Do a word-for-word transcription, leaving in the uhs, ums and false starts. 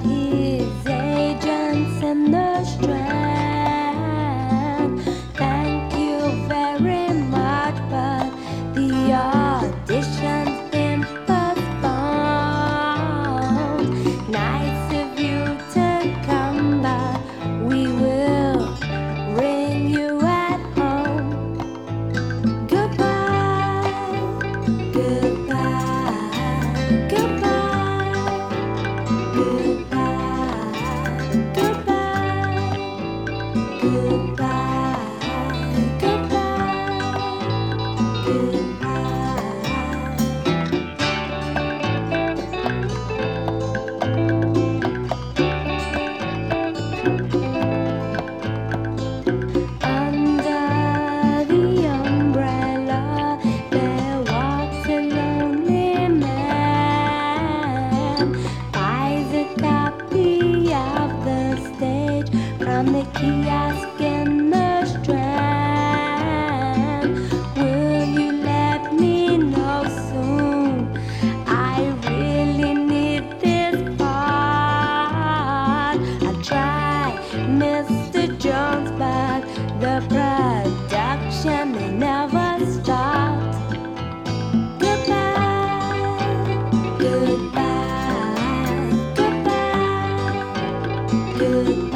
got his agents in the Strand. Thank you very much, but the audition's been postponed. Nice of you to come, but we will ring you at home. Goodbye, goodbye, goodbye, goodbye, goodbye, goodbye, goodbye, goodbye. Under the umbrella, there walks a lonely man, buys a copy of the stage from the kiosk in the Strand. Will you let me know soon? I really need this part. I try, Mister Jones, but the production they never stopped. Goodbye, goodbye, goodbye, goodbye.